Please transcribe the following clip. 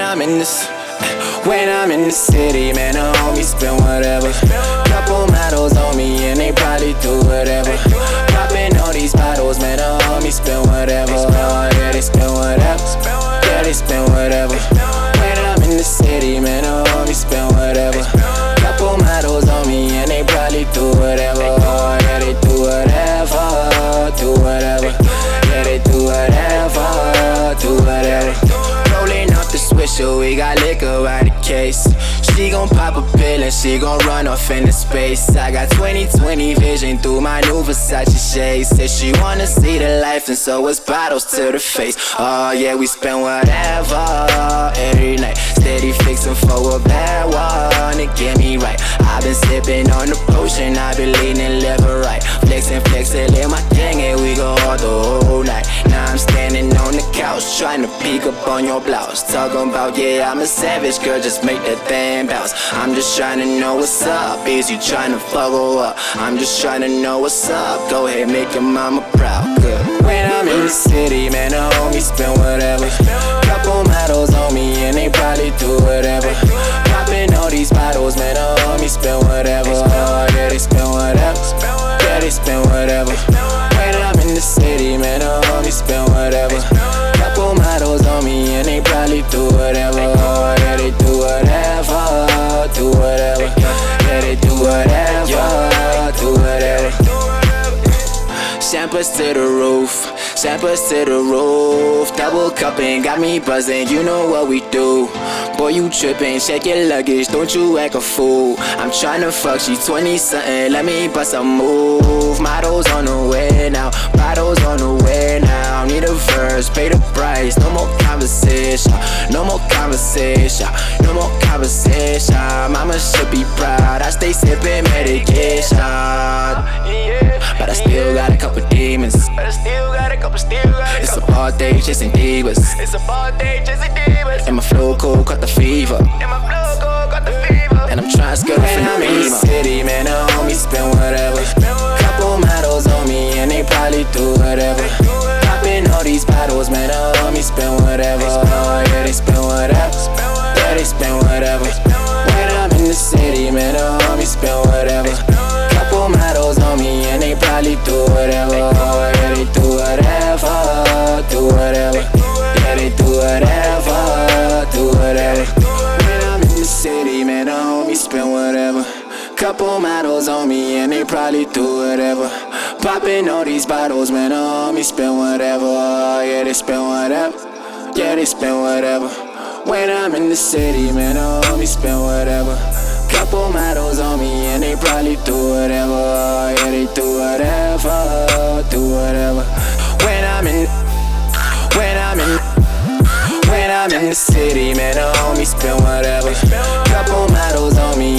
I'm in this, when I'm in the city, man, the homies spend whatever. Couple models on me and they probably do whatever. Popping all these bottles, man, the homies spend whatever. Oh, yeah, they spend whatever. Yeah, they spend whatever. When I'm in the city, man, the homies spend whatever. Couple models on me and they probably do whatever. Oh, yeah, they do whatever. Do whatever. Yeah, they do whatever. Do whatever. Rolling off the swisher, we got liquor out the case. She gon' pop a pill and she gon' run off into space. I got 20/20 vision through my new Versace shades. Said she wanna see the life and so it's bottles to the face. Oh yeah, we spend whatever every night. Steady fixing for a bad one to get me right. I've been sipping on the potion, I've been leaning left or right. Flexing, let my thing and we go all the whole night. Now I'm standing on the couch trying to peek up on your blouse. Talking about, yeah, I'm a savage, girl, just make that thing bounce. I'm just trying to know what's up. Is you trying to fuck her up? I'm just trying to know what's up. Go ahead, make your mama proud. Good. When I'm in the city, man, the homies spend whatever. Couple models on me and they probably do whatever. Popping all these bottles, man, the homies spend whatever. Oh, yeah, they spend whatever. Yeah, they spend whatever. When I'm in the city, man, the homies spend whatever. Couple models on me and they probably do whatever. Oh, yeah, they do whatever. Do whatever. Yeah, they do whatever. Do whatever. Champers to the roof, champers to the roof. Double cupping, got me buzzing, you know what we do. Boy, you tripping, check your luggage, don't you act a fool. I'm tryna fuck, she 20-something, let me bust a move. Models on the way now, bottles on the way now. Need a verse, pay the price, no more conversation. No more conversation, no more conversation. Mama should be proud, I stay sipping medication. But I still got a couple demons. It's a ball day chasing divas. And my flow cold caught the fever. And I'm trying to skirt for the I'm in the city, man, the homies spend whatever. Couple models on me and they probably do whatever. Popping all these bottles, man, the homies spend whatever. Oh yeah, they spend whatever. Yeah, they spend whatever. When I'm in the city, man, the homies spend whatever. Couple models on me and they probably do whatever. Oh yeah, they do whatever. Do whatever. Yeah, they do whatever. Do whatever. When I'm in the city, man, the homies spend whatever. Couple models on me and they probably do whatever. Popping all these bottles, man, the homies spend whatever. Oh yeah, they spend whatever. Yeah, they spend whatever. When I'm in the city, man, the homies spend whatever. Couple models on me and they probably do whatever. Oh yeah, they do whatever. Do whatever. When I'm in the city, man, the homies spend whatever. Couple models on me